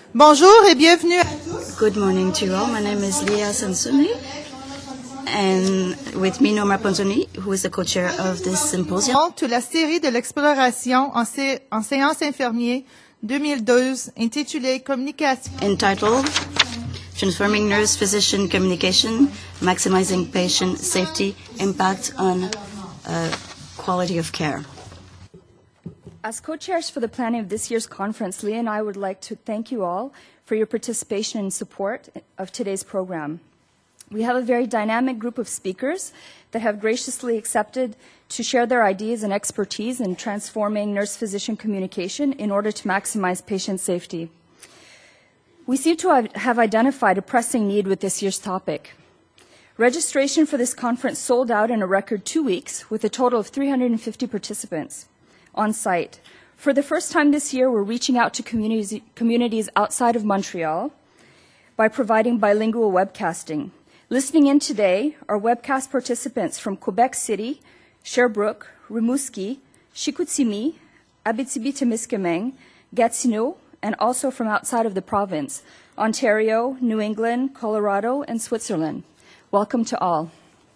Bonjour et bienvenue à tous. Good morning to you all. My name is Leah Sansoni, and with me Norma Ponzoni, who is the co-chair of this symposium. To la série de l'exploration en séance infirmière 2012 intitulée Communication. Entitled Transforming Nurse-Physician Communication, Maximizing Patient Safety, Impact on Quality of Care. As co-chairs for the planning of this year's conference, Leah and I would like to thank you all for your participation and support of today's program. We have a very dynamic group of speakers that have graciously accepted to share their ideas and expertise in transforming nurse-physician communication in order to maximize patient safety. We seem to have identified a pressing need with this year's topic. Registration for this conference sold out in a record 2 weeks with a total of 350 participants on site. For the first time this year, we're reaching out to communities outside of Montreal by providing bilingual webcasting. Listening in today are webcast participants from Quebec City, Sherbrooke, Rimouski, Chicoutimi, Abitibi-Témiscamingue, Gatineau, and also from outside of the province, Ontario, New England, Colorado, and Switzerland. Welcome to all.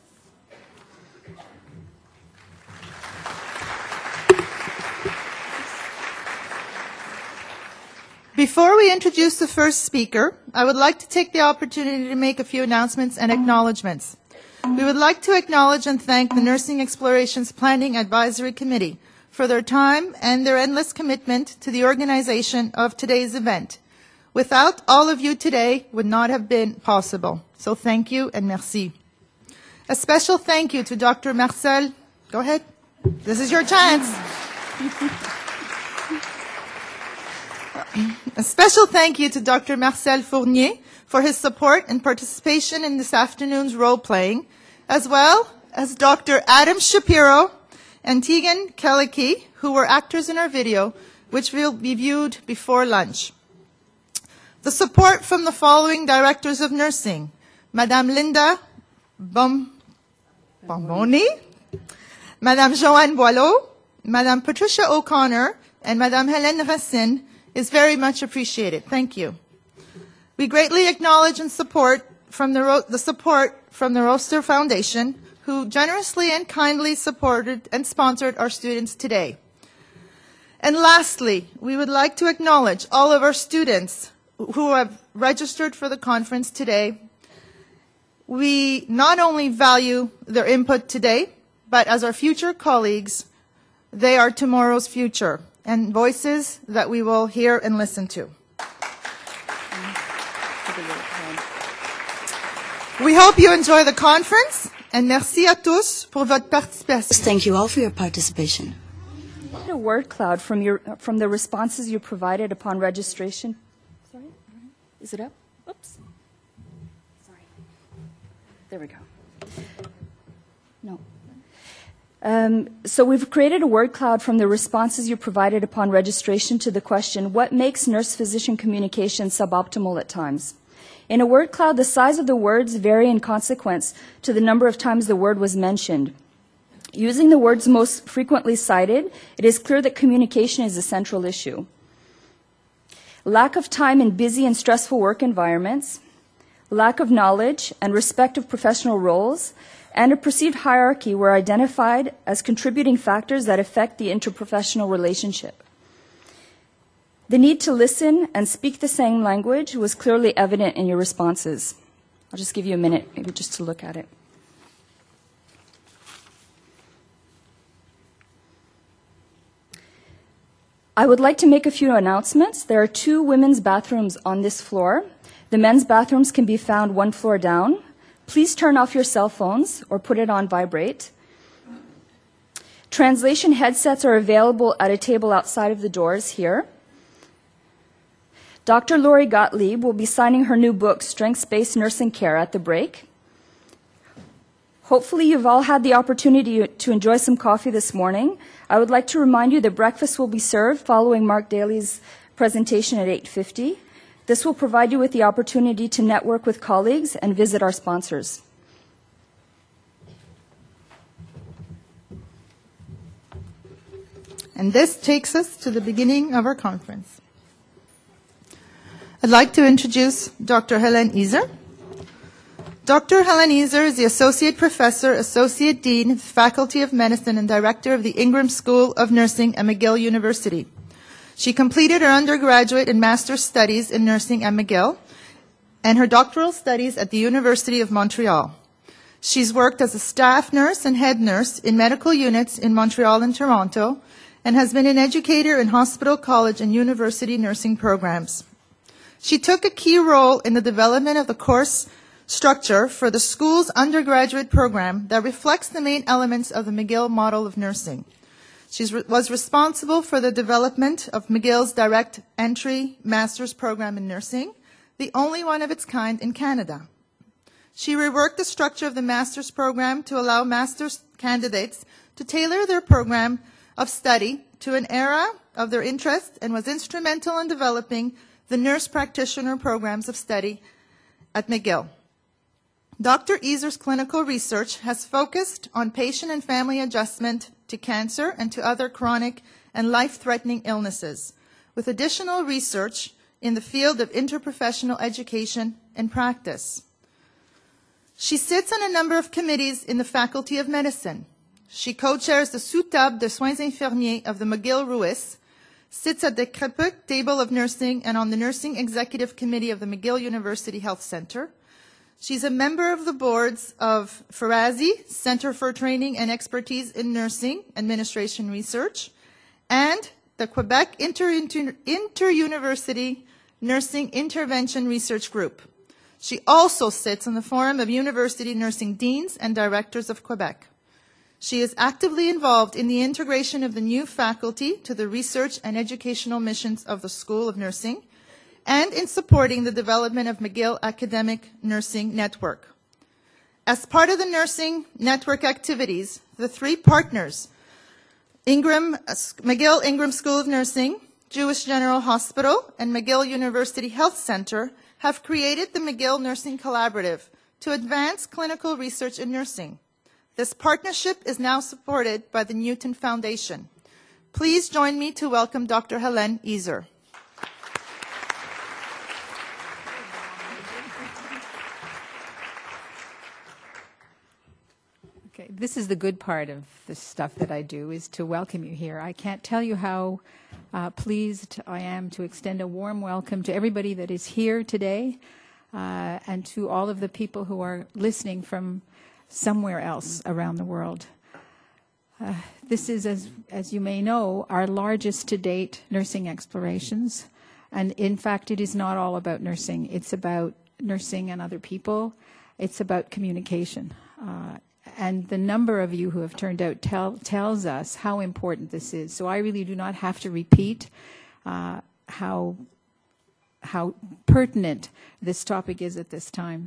Before we introduce the first speaker, I would like to take the opportunity to make a few announcements and acknowledgements. We would like to acknowledge and thank the Nursing Explorations Planning Advisory Committee for their time and their endless commitment to the organization of today's event. Without all of you today would not have been possible. So thank you and merci. A special thank you to Dr. Marcel. Go ahead. This is your chance. A special thank you to Dr. Marcel Fournier for his support and participation in this afternoon's role-playing, as well as Dr. Adam Shapiro and Tegan Kellicky, who were actors in our video, which will be viewed before lunch. The support from the following directors of nursing: Madame Linda Bomboni, Madame Joanne Boileau, Madame Patricia O'Connor, and Madame Hélène Racine is very much appreciated. Thank you. We greatly acknowledge and support from the support from the Roster Foundation, who generously and kindly supported and sponsored our students today. And lastly, we would like to acknowledge all of our students who have registered for the conference today. We not only value their input today, but as our future colleagues, they are tomorrow's future and voices that we will hear and listen to. We hope you enjoy the conference, and merci à tous pour votre participation. Thank you all for your participation. A word cloud from the responses you provided upon registration. Sorry, is it up? Oops. Sorry. There we go. No. So we've created a word cloud from the responses you provided upon registration to the question, what makes nurse-physician communication suboptimal at times? In a word cloud, the size of the words vary in consequence to the number of times the word was mentioned. Using the words most frequently cited, it is clear that communication is a central issue. Lack of time in busy and stressful work environments, lack of knowledge and respect of professional roles, and a perceived hierarchy were identified as contributing factors that affect the interprofessional relationship. The need to listen and speak the same language was clearly evident in your responses. I'll just give you a minute, maybe just to look at it. I would like to make a few announcements. There are 2 women's bathrooms on this floor. The men's bathrooms can be found 1 floor down. Please turn off your cell phones or put it on vibrate. Translation headsets are available at a table outside of the doors here. Dr. Lori Gottlieb will be signing her new book, Strengths-Based Nursing Care, at the break. Hopefully you've all had the opportunity to enjoy some coffee this morning. I would like to remind you that breakfast will be served following Mark Daly's presentation at 8:50. This will provide you with the opportunity to network with colleagues and visit our sponsors. And this takes us to the beginning of our conference. I'd like to introduce Dr. Hélène Iser. Dr. Hélène Iser is the Associate Professor, Associate Dean of the Faculty of Medicine, and Director of the Ingram School of Nursing at McGill University. She completed her undergraduate and master's studies in nursing at McGill and her doctoral studies at the University of Montreal. She's worked as a staff nurse and head nurse in medical units in Montreal and Toronto, and has been an educator in hospital, college, and university nursing programs. She took a key role in the development of the course structure for the school's undergraduate program that reflects the main elements of the McGill model of nursing. She was responsible for the development of McGill's direct entry master's program in nursing, the only one of its kind in Canada. She reworked the structure of the master's program to allow master's candidates to tailor their program of study to an era of their interest, and was instrumental in developing the nurse practitioner programs of study at McGill. Dr. Iser's clinical research has focused on patient and family adjustment to cancer and to other chronic and life-threatening illnesses, with additional research in the field of interprofessional education and practice. She sits on a number of committees in the Faculty of Medicine. She co-chairs the sous-table de soins infirmiers of the McGill-Ruis, sits at the CREPUC Table of Nursing and on the Nursing Executive Committee of the McGill University Health Center. She's a member of the boards of FARAZI, Center for Training and Expertise in Nursing, Administration Research, and the Quebec Inter-University Nursing Intervention Research Group. She also sits on the Forum of University Nursing Deans and Directors of Quebec. She is actively involved in the integration of the new faculty to the research and educational missions of the School of Nursing, and in supporting the development of McGill Academic Nursing Network. As part of the nursing network activities, the three partners, McGill Ingram School of Nursing, Jewish General Hospital, and McGill University Health Center, have created the McGill Nursing Collaborative to advance clinical research in nursing. This partnership is now supported by the Newton Foundation. Please join me to welcome Dr. Hélène Iser. Okay, this is the good part of the stuff that I do, is to welcome you here. I can't tell you how pleased I am to extend a warm welcome to everybody that is here today, and to all of the people who are listening from somewhere else around the world. This is, as you may know, our largest to date nursing explorations. And in fact, it is not all about nursing. It's about nursing and other people. It's about communication. And the number of you who have turned out tells us how important this is. So I really do not have to repeat how pertinent this topic is at this time.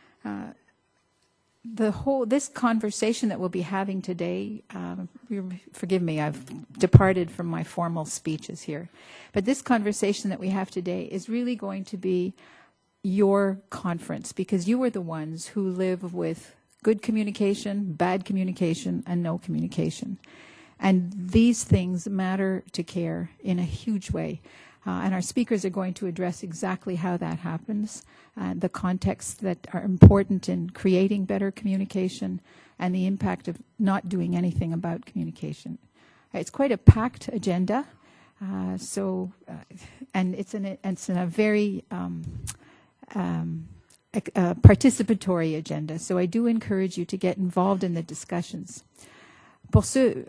This conversation that we'll be having today, forgive me, I've departed from my formal speeches here, but this conversation that we have today is really going to be your conference, because you are the ones who live with good communication, bad communication, and no communication. And these things matter to care in a huge way. And our speakers are going to address exactly how that happens, the contexts that are important in creating better communication, and the impact of not doing anything about communication. It's quite a packed agenda, and it's in a very participatory agenda. So I do encourage you to get involved in the discussions. For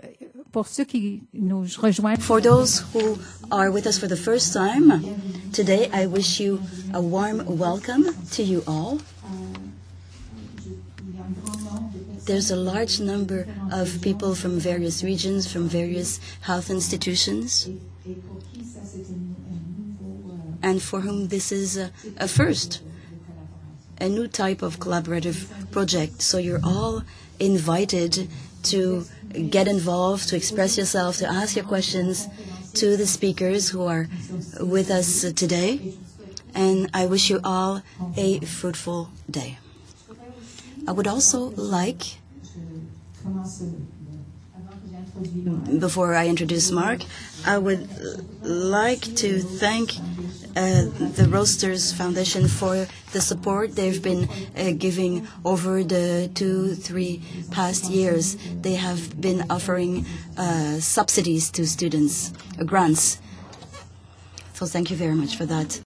those who are with us for the first time, today I wish you a warm welcome to you all. There's a large number of people from various regions, from various health institutions, and for whom this is a first, a new type of collaborative project. So you're all invited to get involved, to express yourself, to ask your questions to the speakers who are with us today. And I wish you all a fruitful day. I would also like, before I introduce Mark, I would like to thank the Roasters Foundation for the support they've been giving over the 2-3 past years. They have been offering subsidies to students, grants. So thank you very much for that.